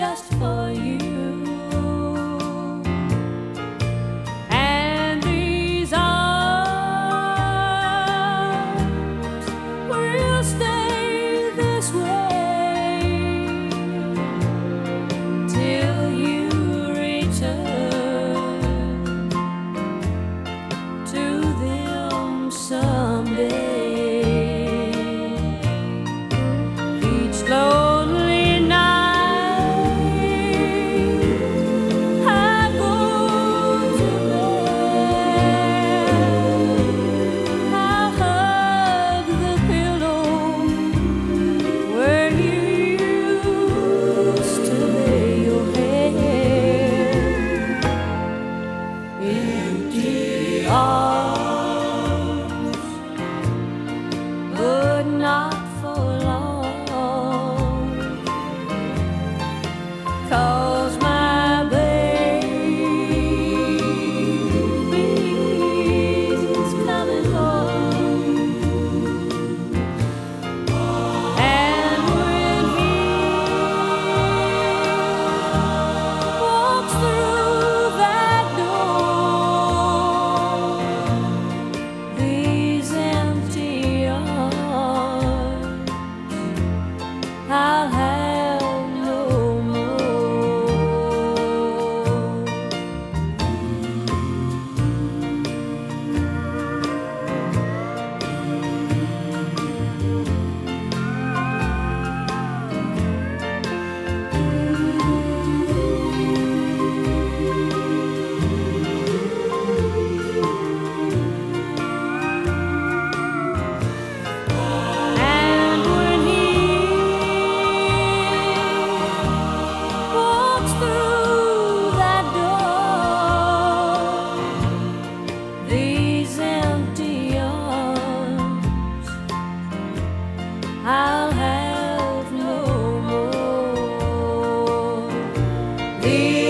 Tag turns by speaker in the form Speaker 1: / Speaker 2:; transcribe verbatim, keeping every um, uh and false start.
Speaker 1: just for you. And these arms will stay this way till you return to them someday. Each lonely night I go to bed, I'll hug the pillow where you used to lay your head. Empty arms, but not for long. 'Cause my baby's coming home. And when he walks through that door, these empty arms I'll have no more. And when he walks through that door, these empty arms I'll have no more. These